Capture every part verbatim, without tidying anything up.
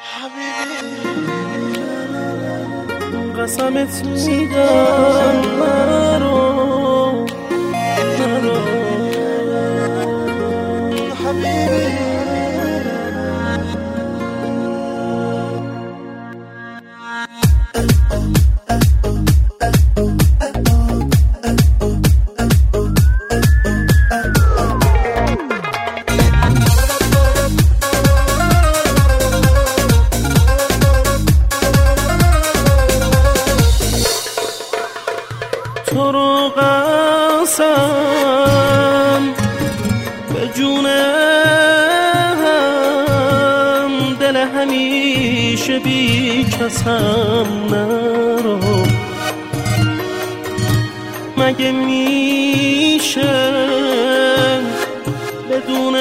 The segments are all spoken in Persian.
قسمت میدم نرو نرو حبیبی تو رو قسم به جونم دل همیشه بی کسم نرو مگه میشه بدون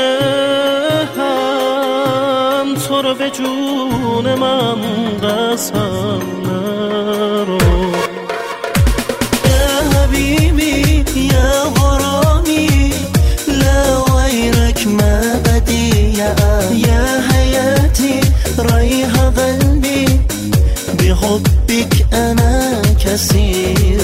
هم تو رو به جون من قسم نرو يا غرامي لا غيرك ما بدي يا حياتي ريح قلبي بحبك أنا كثير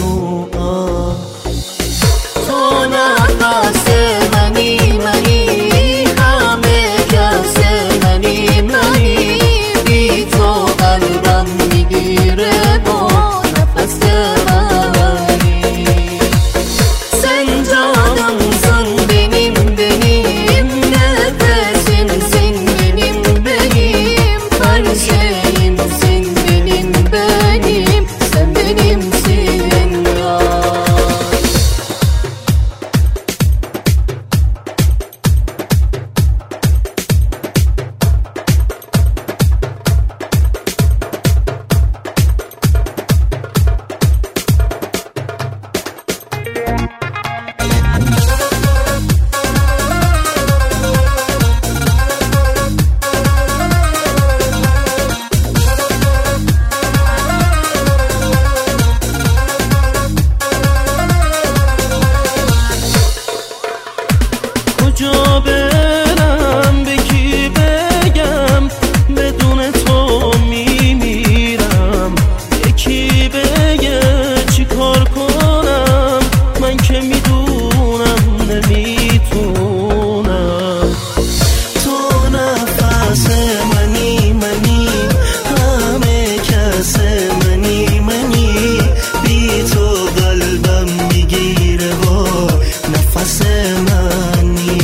تو نفس منی منی همه کس منی منی بی تو قلبم میگیره با نفس کجا برم به کی بگم بدون تو میمیرم یکی بگه چی کار کنم من که میدونم نمیتونم تو نفس منی منی همه کس منی منی بی تو قلبم میگیره با نفس منی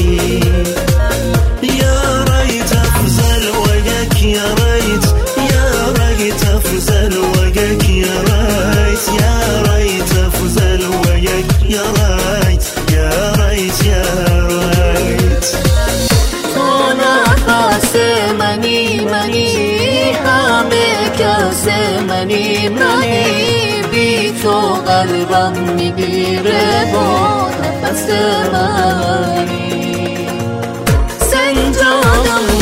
يا ريت افزل وجهك يا ريت يا ريت افزل وجهك يا ريت يا ريت افزل وجهك يا ريت يا ريت يا ريت تو نفس منی منی همه کس منی منی بی تو قلبم میگیره با نفس منی Sen canım